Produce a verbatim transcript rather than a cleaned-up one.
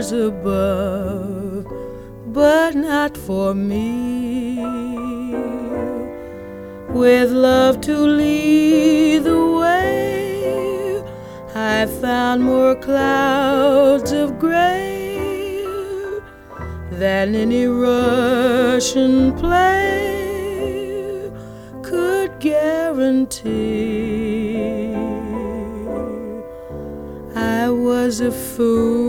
stars above, but not for me. With love to lead the way, I found more clouds of gray than any Russian play could guarantee. I was a fool